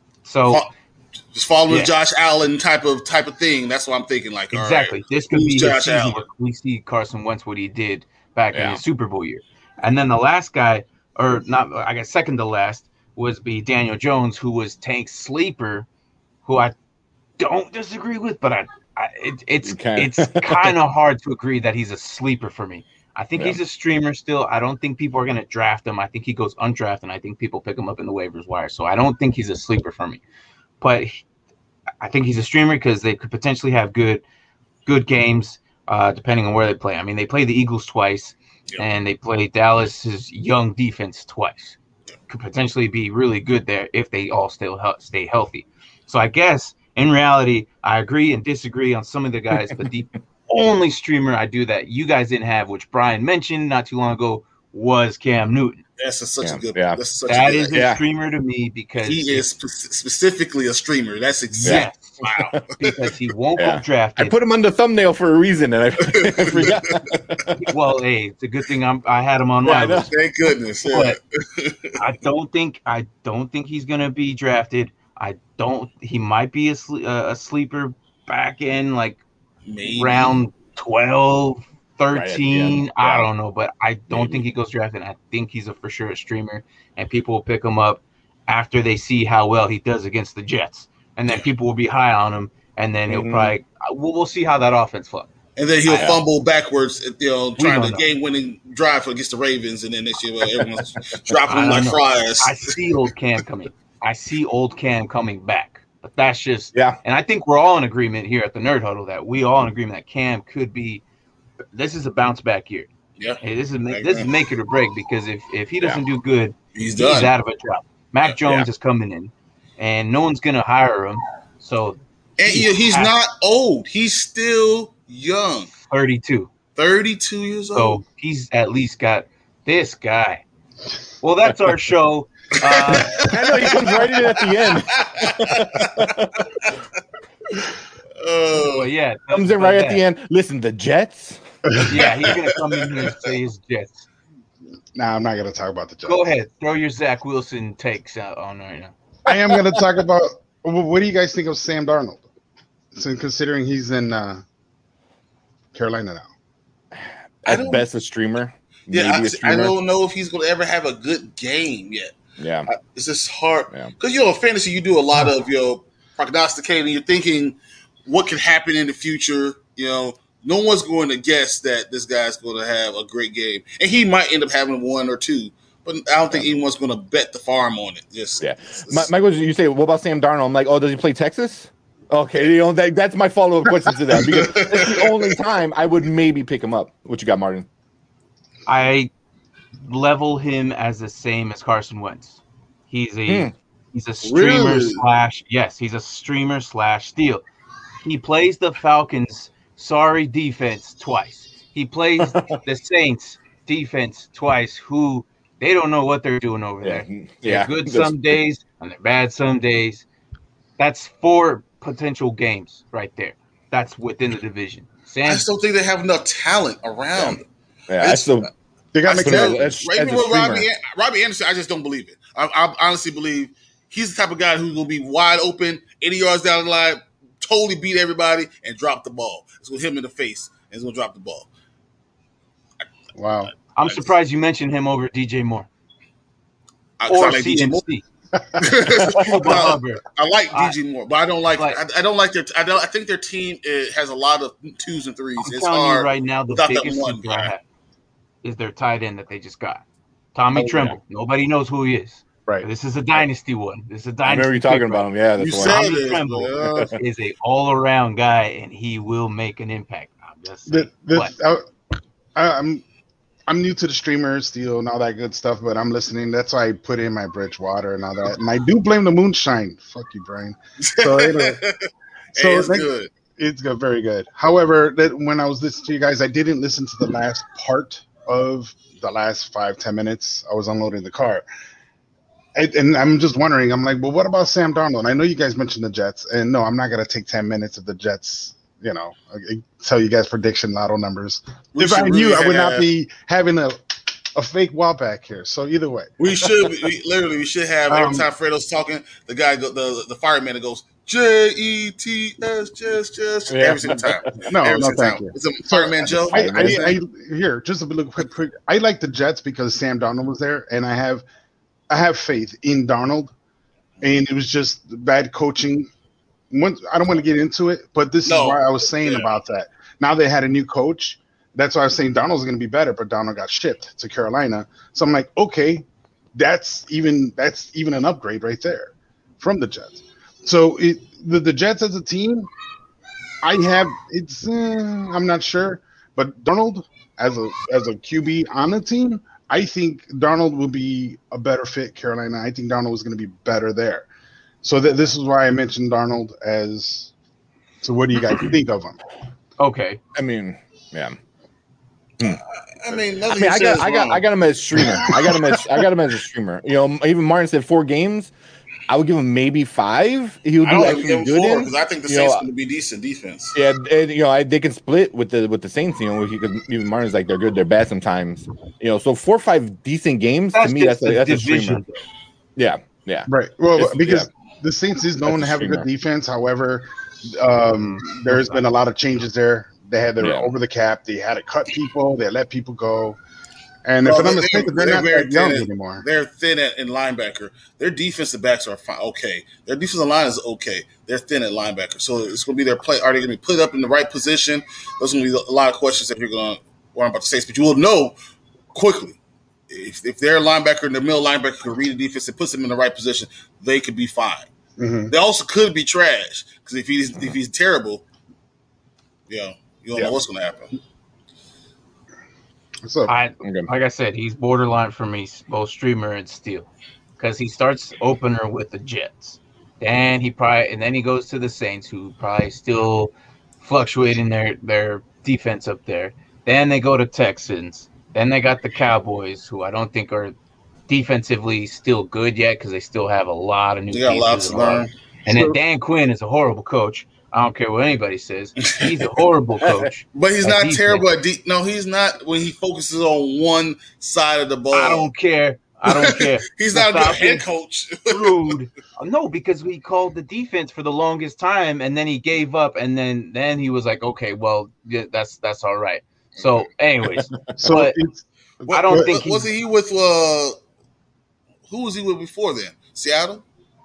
C: So
B: just following Josh Allen type of thing. That's what I'm thinking. Like,
C: exactly,
B: all right,
C: this could be his
B: Josh
C: season
B: Allen?
C: where we see Carson Wentz what he did back in his Super Bowl year. And then the last guy, or not, I guess second to last, was Daniel Jones, who was Tank's sleeper, who I don't disagree with, but it's kind of hard to agree that he's a sleeper for me. I think he's a streamer still. I don't think people are going to draft him. I think he goes undrafted, and I think people pick him up in the waivers wire. So I don't think he's a sleeper for me. But I think he's a streamer because they could potentially have good games depending on where they play. I mean, they play the Eagles twice, and they play Dallas's young defense twice. Could potentially be really good there if they all stay healthy. So I guess in reality, I agree and disagree on some of the guys, but the only streamer I do that you guys didn't have, which Brian mentioned not too long ago, was Cam Newton.
B: That's such a good.
A: Yeah.
C: That is a streamer to me because
B: he is specifically a streamer. That's exactly
C: wow. Because he won't go drafted.
A: I put him on the thumbnail for a reason, and I forgot.
C: Well, hey, it's a good thing I had him on my list.
B: Thank goodness.
C: But I don't think he's gonna be drafted. He might be a sleeper back in like
B: maybe
C: round 12, 13.
A: Right
C: I don't know, but I don't think he goes drafted. I think he's for sure a streamer, and people will pick him up after they see how well he does against the Jets, and then people will be high on him, and then he'll probably we'll see how that offense flows.
B: And then he'll fumble backwards, trying the game-winning drive against the Ravens, and then next year everyone's dropping him like fries.
C: I see old Cam coming back, but that's just
A: And
C: I think we're all in agreement here at the Nerd Huddle that we all in agreement that Cam could be. This is a bounce back year.
B: Yeah,
C: hey, this is make it or break because if he doesn't do good,
B: he's
C: out of a job. Mac Jones is coming in, and no one's gonna hire him. So
B: he's not old; he's still young.
C: 32
B: years old.
C: So he's at least got this guy. Well, that's our show.
A: I know he comes right in at the end.
C: Yeah,
A: comes in right at the end. Listen, the Jets.
C: Yeah, he's gonna come in here and say his Jets.
D: Nah, I'm not gonna talk about the Jets.
C: Go ahead, throw your Zach Wilson takes out on right now.
D: I am gonna talk about. What do you guys think of Sam Darnold? So considering he's in Carolina now,
A: At best, a streamer.
B: Yeah, I don't know if he's gonna ever have a good game yet.
A: Yeah,
B: it's just hard because in fantasy you do a lot of prognosticating. You're thinking what could happen in the future. No one's going to guess that this guy's going to have a great game, and he might end up having one or two. But I don't think anyone's going to bet the farm on it.
A: Michael, you say, what about Sam Darnold? I'm like, oh, does he play Texas? Okay, that's my follow-up question to that because that's the only time I would maybe pick him up. What you got, Martin?
C: I level him as the same as Carson Wentz. He's a streamer he's a streamer / steal. He plays the Falcons defense twice. He plays the Saints defense twice, who they don't know what they're doing over there. They're good some days and they're bad some days. That's 4 potential games right there. That's within the division.
B: I still think they have enough talent around them.
A: Yeah,
D: they got
B: Even with Robbie Anderson, I just don't believe it. I honestly believe he's the type of guy who's going to be wide open, 80 yards down the line, totally beat everybody, and drop the ball. It's going to hit him in the face, and he's going to drop the ball.
D: Wow.
C: I'm surprised you mentioned him over DJ Moore.
B: Or CMC. I like DJ Moore, but I don't like. I don't like their. I think their team has a lot of 2s and 3s.
C: I'm
B: It's
C: telling you
B: hard
C: right now, the
B: without that
C: biggest
B: one
C: sleeper I
B: guy.
C: have is their tight end that they just got, Tommy
A: Oh,
C: Tremble. Nobody knows who he is.
D: Right.
C: This is a dynasty one. This is a
A: I
C: dynasty.
A: remember you talking
C: pick
A: about
C: right
A: him. Yeah,
B: You
A: that's
B: said
A: why.
C: Tommy
B: this,
C: Tremble
B: but,
C: is a all-around guy, and he will make an impact. I'm just saying.
D: I'm new to the streamer still and all that good stuff, but I'm listening. That's why I put in my Bridgewater and all that. And I do blame the moonshine. Fuck you, Brian. So anyway,
B: hey, it's good.
D: It's good, very good. However, when I was listening to you guys, I didn't listen to the last part of the last 5-10 minutes. I was unloading the car. And I'm just wondering, I'm like, well, what about Sam Darnold? I know you guys mentioned the Jets, and no, I'm not going to take 10 minutes of the Jets, I tell you guys prediction lotto numbers. If I knew, I would not be having a fake wall back here. So either way.
B: We should have every time Fredo's talking, the guy the fireman that goes JETS just every single time.
D: Thank you.
B: It's a fireman Joe.
D: Here, just a little quick. I like the Jets because Sam Darnold was there, and I have faith in Darnold, and it was just bad coaching. I don't want to get into it, but this is why I was saying about that. Now they had a new coach. That's why I was saying Darnold's going to be better, but Darnold got shipped to Carolina. So I'm like, okay, that's even an upgrade right there from the Jets. So the Jets as a team, I'm not sure, but Darnold as a QB on the team, I think Darnold will be a better fit Carolina. I think Darnold was going to be better there. So this is why I mentioned Darnold as. So what do you guys think of him?
C: Okay.
A: I mean, yeah.
B: I mean,
A: I got him as a streamer. I got him as a streamer. Even Martin said 4 games. I would give him maybe 5. He would do actually good
B: because I think the Saints going to be decent defense.
A: Yeah, and, they can split with the Saints. Even Martin's like they're good, they're bad sometimes. So 4 or 5 decent games to me. That's a streamer. Yeah.
D: Right. Well, because the Saints is known to have a good defense. However, there's been a lot of changes there. They had over the cap. They had to cut people. They let people go. And if I'm not mistaken, they're not that young anymore.
B: They're thin in linebacker. Their defensive backs are fine. Okay. Their defensive line is okay. They're thin at linebacker. So it's going to be their play. Are they going to be put up in the right position? Those are going to be a lot of questions that you're going to worry about the Saints. But you will know quickly. If their linebacker and their middle linebacker can read the defense and puts them in the right position, they could be fine.
D: Mm-hmm.
B: They also could be trash because if he's terrible, you don't know what's going to happen.
C: Like I said, he's borderline for me, both streamer and steal, because he starts opener with the Jets, then he goes to the Saints, who probably still fluctuating their defense up there. Then they go to Texans. Then they got the Cowboys, who I don't think are defensively still good yet because they still have a lot of new pieces.
B: Got lots to learn.
C: And then Dan Quinn is a horrible coach. I don't care what anybody says. He's a horrible coach.
B: But he's not terrible at no, he's not when he focuses on one side of the ball.
C: I don't care.
B: He's not a good head coach.
C: Rude. No, because we called the defense for the longest time, and then he gave up, and then he was like, okay, well, yeah, that's all right. So, anyways, I don't think
B: was he with who was he with before then? Seattle?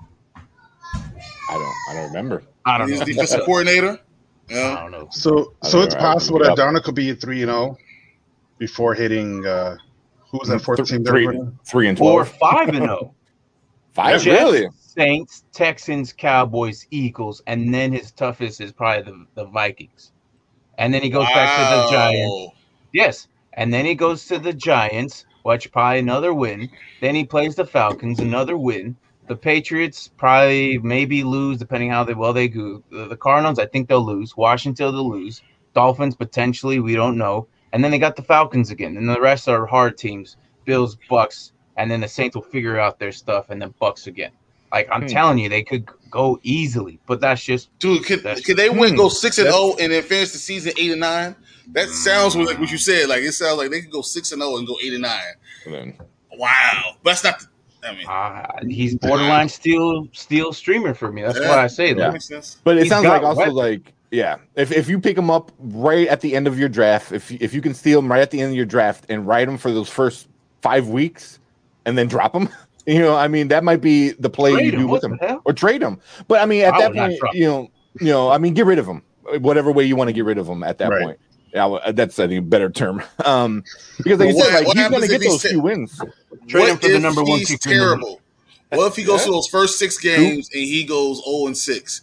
A: I don't remember.
C: I don't know.
B: He's defensive coordinator.
C: Yeah. I don't know.
D: So it's possible that Darnold could be at 3-0 before hitting. Who was that 4th team?
A: 3-12
C: or 5-0.
A: 5 really?
C: Saints, Texans, Cowboys, Eagles, and then his toughest is probably the Vikings, and then he goes back to the Giants. Yes, and then he goes to the Giants, which probably another win. Then he plays the Falcons, another win. The Patriots probably maybe lose depending how they do. The Cardinals, I think they'll lose. Washington, they'll lose. Dolphins, potentially, we don't know. And then they got the Falcons again. And the rest are hard teams. Bills, Bucks. And then the Saints will figure out their stuff. And then Bucks again. Like, I'm telling you, they could go easily. But that's just...
B: Dude, could they go 6-0 and then finish the season 8-9? That sounds like what you said. Like, it sounds like they could go 6-0 and go 8-9. Wow. But that's not...
C: he's borderline steal streamer for me. That's why I say that.
B: That makes sense.
A: But it sounds like also like if you pick him up right at the end of your draft, if you can steal him right at the end of your draft and ride him for those first 5 weeks and then drop him, You know, I mean, that might be the play
C: Trade
A: you
C: him,
A: do
C: what
A: with
C: the
A: him,
C: hell?
A: or trade him. But I mean, at
C: I
A: that
C: would not
A: point,
C: trust
A: I mean, get rid of him, whatever way you want to get rid of him. At that
D: Right.
A: point, yeah, that's I think a better term. Because like
B: But
A: you said, like
B: what
A: he's going to
B: happens if
A: get those
B: he's
A: few wins.
C: Trade him
B: What
C: for the
B: if
C: number one
B: he's
C: kicker in the league.
B: terrible? What if he goes
A: Yeah.
B: to those first 6 games and he goes 0-6?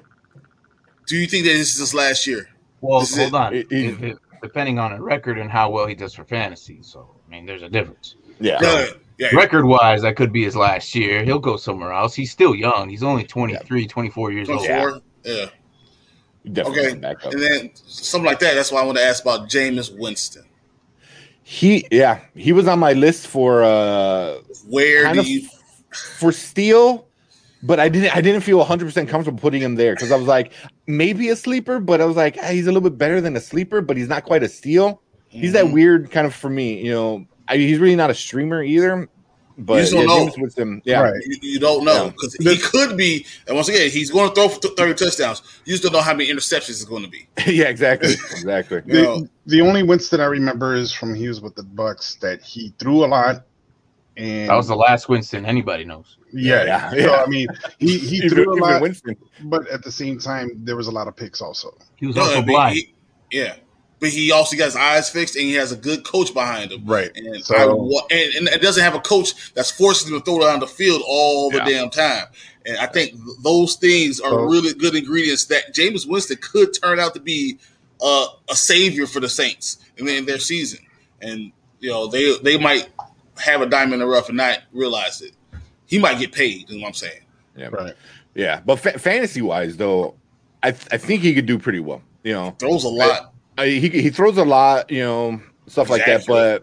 B: Do you think that this is his last year?
C: Well,
B: This is
C: hold
B: it.
C: on. Depending on a record and how well he does for fantasy. So, I mean, there's a difference.
A: Yeah,
B: Yeah.
C: Record-wise, that could be his last year. He'll go somewhere else. He's still young. He's only 23, 24 years old.
B: 24. Yeah.
A: definitely
B: Okay.
A: come back up.
B: And then something like that. That's why I want to ask about Jameis Winston.
A: He was on my list for
B: Where
A: kind
B: do
A: of
B: you?
A: for steal, but I didn't feel 100% comfortable putting him there because I was like maybe a sleeper, but I was like he's a little bit better than a sleeper, but he's not quite a steal. He's that weird kind of for me, you know. He's really not a streamer either. But
B: You just don't know.
A: Jameis Winston, yeah,
D: Right.
B: You don't know because he could be. And once again, he's going to throw for 30 touchdowns. You just don't know how many interceptions it's going to be.
A: yeah, exactly.
B: You know,
D: The only Winston I remember is from he was with the Bucks that he threw a lot. And
C: That was the last Winston anybody knows.
D: yeah.
A: Yeah.
D: So I mean, he threw a
A: even
D: lot,
A: Winston.
D: but at the same time, there was a lot of picks also.
C: He was
B: no,
C: also
B: I mean,
C: blind.
B: but he also got his eyes fixed, and he has a good coach behind him.
D: Right.
B: And
D: So-
B: and it doesn't have a coach that's forcing him to throw down the field all the
A: Yeah.
B: damn time. And I think those things are really good ingredients that Jameis Winston could turn out to be a savior for the Saints in their season. And you know they might have a diamond in the rough and not realize it. He might get paid. Is what I'm saying.
A: Yeah,
D: Right.
A: yeah. But fantasy wise, though, I think he could do pretty well. You know,
B: Throws a lot.
A: he throws a lot, you know, stuff like that. But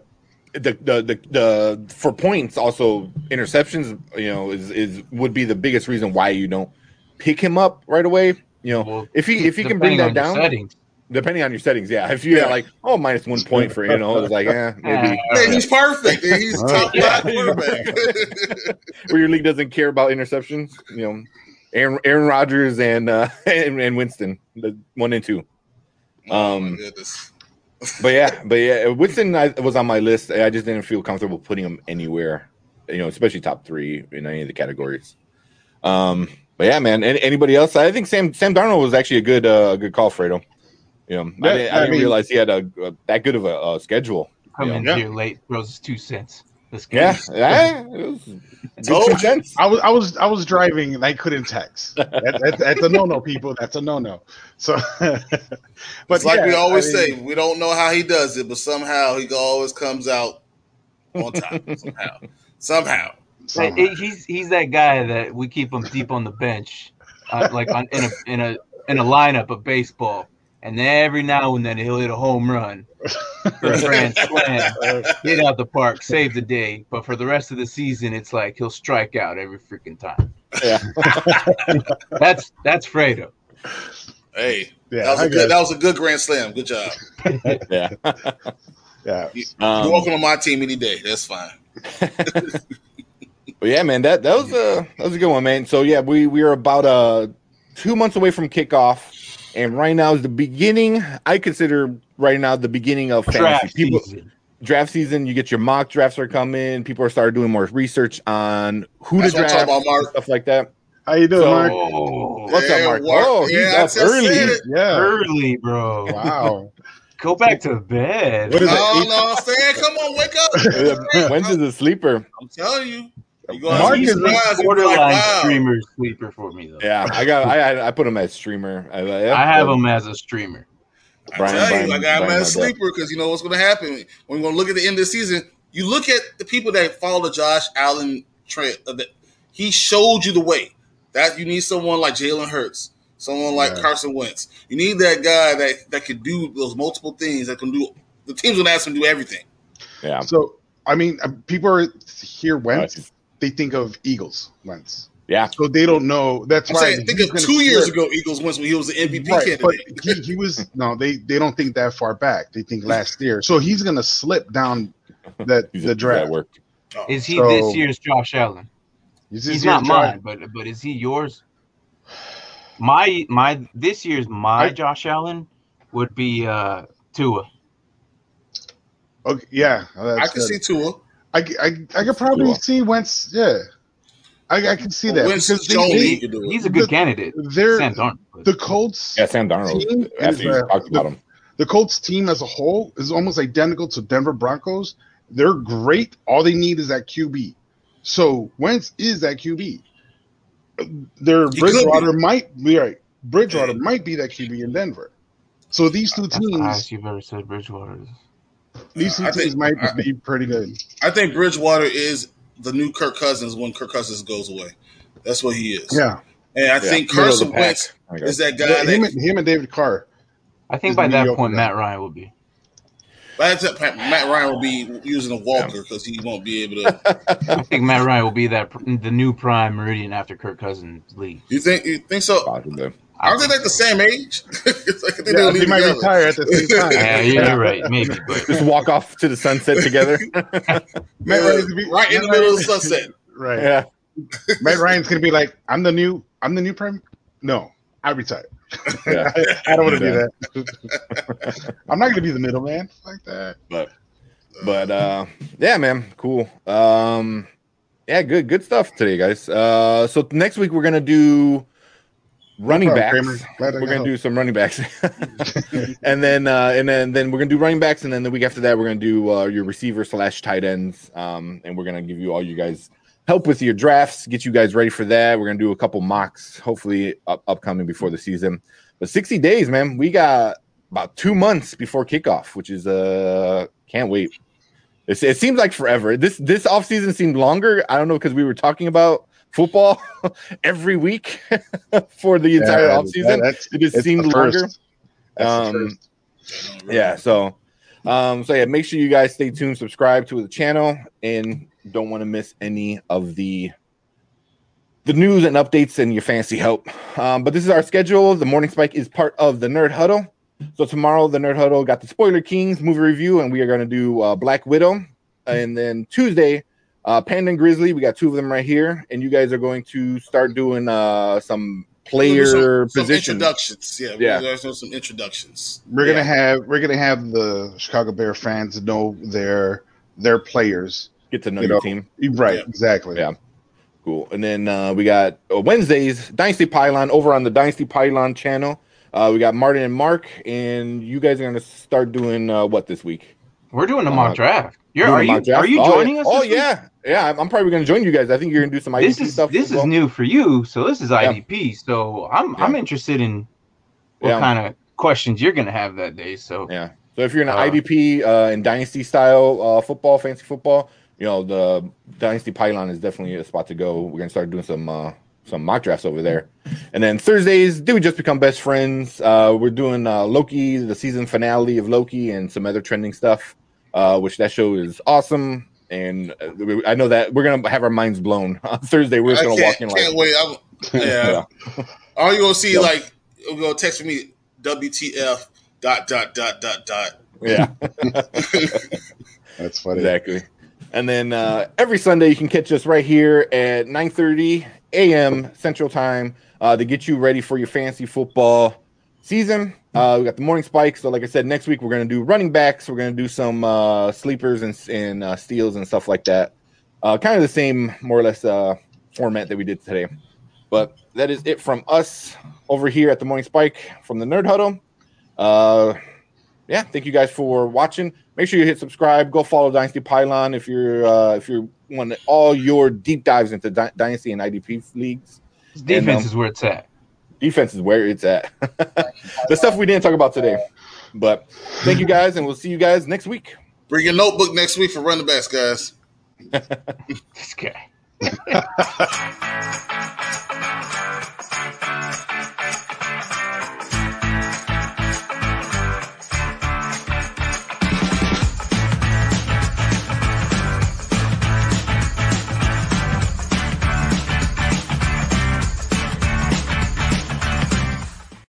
A: the for points, also interceptions, you know, is would be the biggest reason why you don't pick him up right away. You know,
C: Well,
A: if he can bring
C: depending
A: that
C: on your
A: down,
C: settings.
A: depending on your settings, yeah. If you got like minus 1 point for it's like maybe
B: Man, he's perfect. He's top
C: Yeah.
B: 5 quarterback.
A: where your league doesn't care about interceptions. You know, Aaron Rodgers and Winston, the 1 and 2.
B: Oh my goodness.
A: But yeah, Winston was on my list. I just didn't feel comfortable putting him anywhere, you know, especially top 3 in any of the categories. But yeah, man. Anybody else? I think Sam Darnold was actually a good call, Fredo. You know, I didn't realize he had that good of a schedule.
C: Come in
D: Yeah.
C: here late, throws his 2 cents. This
A: Yeah,
C: game.
A: it was good 2 cents.
D: I was driving and I couldn't text. That's a no, people. That's a no. So, but
B: It's like we
D: yeah,
B: always
D: I mean,
B: say, we don't know how he does it, but somehow he always comes out on top. Somehow.
C: He's that guy that we keep him deep on the bench, like in a lineup of baseball, and then every now and then he'll hit a home run, for a grand slam, hit out the park, save the day. But for the rest of the season, it's like he'll strike out every freaking time.
A: Yeah,
C: that's Fredo.
B: Hey,
D: Yeah,
B: that was a good grand slam. Good job.
A: yeah.
D: yeah.
B: You're welcome on my team any day. That's fine.
A: But yeah, man, that was a good one, man. So yeah, we are about 2 months away from kickoff, and right now is the beginning. I consider right now the beginning of fantasy. Draft season. You get your mock drafts are coming. People are starting doing more research on who
B: That's
A: to
B: what I'm
A: draft,
B: talking about, Mark.
A: stuff like that.
D: How you doing,
A: So-
D: Mark?
A: What's up, Mark? Oh, he's
B: Yeah, I
A: up
B: just said
A: early.
B: it.
D: Yeah.
C: Early, bro.
D: Wow.
C: Go back to bed.
D: What is it?
B: No, I'm saying, come on, wake up.
A: When's the sleeper?
B: I'm telling you. You're going
D: Mark
B: to be
D: is
B: surprised. You're
C: Borderline
B: like, wow.
C: streamer sleeper for me though.
A: Yeah, I put him as streamer.
C: I have him as a streamer.
B: I
A: Brian-
B: tell you,
A: Brian-
B: I got him
A: Brian
B: as a
A: Mardell.
B: sleeper because you know what's going to happen when we're going to look at the end of the season. You look at the people that follow the Josh Allen trend. He showed you the way. That you need someone like Jalen Hurts, someone like Carson Wentz. You need that guy that can do those multiple things. That can do. The team's going to ask him to do everything.
A: Yeah.
D: So, I mean, people are here Wentz. They think of Eagles Wentz.
A: Yeah.
D: So they don't know. That's
B: I'm
D: why.
B: saying, think of 2 years ago, Eagles Wentz when he was the MVP
D: Right, but
B: candidate.
D: he was no. They don't think that far back. They think last year. So he's gonna slip down the draft.
A: Work.
C: Is he
D: So-
C: this year's Josh Allen? He's not mine, but is he yours? My this year's Josh Allen would be Tua.
D: Okay, yeah,
B: I can see Tua.
D: I could probably see Wentz. Yeah, I can see that.
B: Wentz
D: Because
B: shown he could do it.
C: He's a good candidate.
D: They're
C: Sam Darnold.
D: the Colts.
A: Yeah, Sam Darnold.
D: team
A: After you talked about him.
D: The Colts team as a whole is almost identical to Denver Broncos. They're great. All they need is that QB. So Wentz is that QB. Their Bridgewater might be right. Bridgewater might be that QB in Denver. So these two
C: That's the
D: teams,
C: highest you've ever said Bridgewater is.
D: these two teams might be pretty good.
B: I think Bridgewater is the new Kirk Cousins when Kirk Cousins goes away. That's what he is.
D: Yeah.
B: And I think Carson Wentz is that guy.
D: Him and David Carr.
C: I think by that point, Matt Ryan will be.
B: By that time, Matt Ryan will be using a walker because he won't be able to.
C: I think Matt Ryan will be the new prime Meridian after Kirk Cousins leaves.
B: You think so?
A: Possibly.
B: Aren't they like the same age? It's like
D: They might retire at the same time.
C: Yeah, you're right. Maybe, but
A: Just walk off to the sunset together.
D: Matt Ryan's gonna be,
B: right in the middle of the sunset.
D: Right.
A: Yeah.
D: Matt Ryan's gonna be like, I'm the new prime. No, I retired.
A: Yeah.
D: I don't want to do that. I'm not gonna be the middleman like that.
A: But yeah, man, cool. Yeah, good stuff today, guys. So next week we're gonna do running backs. We're gonna do some running backs, and then we're gonna do running backs, and then the week after that we're gonna do your receiver / tight ends, and we're gonna give you all you guys help with your drafts, get you guys ready for that. We're gonna do a couple mocks, hopefully upcoming before the season. But 60 days, man, we got about 2 months before kickoff, which is can't wait. It seems like forever. This offseason seemed longer. I don't know, because we were talking about football every week for the entire offseason. It just seemed longer. Yeah, so yeah, make sure you guys stay tuned, subscribe to the channel, and don't want to miss any of the news and updates and your fancy help. But this is our schedule. The Morning Spike is part of the Nerd Huddle. So tomorrow, the Nerd Huddle got the Spoiler Kings movie review, and we are going to do Black Widow. And then Tuesday, Panda and Grizzly, we got 2 of them right here, and you guys are going to start doing some player positions.
B: Introductions. Yeah, we're going to do some introductions.
D: We're gonna have the Chicago Bear fans know their players.
A: Get to know your team.
D: Right, exactly.
A: Yeah. Cool. And then we got Wednesdays, Dynasty Pylon over on the Dynasty Pylon channel. We got Martin and Mark, and you guys are going to start doing what this week?
C: We're doing a mock draft. Are you joining us?
A: Oh, yeah. Yeah, I'm probably going to join you guys. I think you're going to do some IDP stuff.
C: This is new for you, so this is IDP. So I'm interested in what kind of questions you're going to have that day. So
A: yeah. So if you're in an IDP and Dynasty style football, fancy football, the Dynasty Pylon is definitely a spot to go. We're going to start doing some mock drafts over there. And then Thursdays, Did We Just Become Best Friends? We're doing Loki, the season finale of Loki, and some other trending stuff, which that show is awesome. And I know that we're going to have our minds blown on Thursday. We're just going to walk in like...
B: Can't wait. Yeah. All you're going to see, like, you're going to text me, WTF, ...
A: Yeah.
D: That's funny.
A: Exactly. And then every Sunday, you can catch us right here at 9:30 a.m. Central Time to get you ready for your fantasy football season. We got the Morning Spike. So like I said, next week we're going to do running backs. We're going to do some sleepers and steals and stuff like that. Kind of the same, more or less, format that we did today. But that is it from us over here at the Morning Spike from the Nerd Huddle. Yeah, thank you guys for watching. Make sure you hit subscribe. Go follow Dynasty Pylon if you want all your deep dives into Dynasty and IDP leagues.
C: Defense is where it's at.
A: Defense is where it's at. The stuff we didn't talk about today. But thank you guys, and we'll see you guys next week.
B: Bring your notebook next week for running backs, guys.
C: This guy.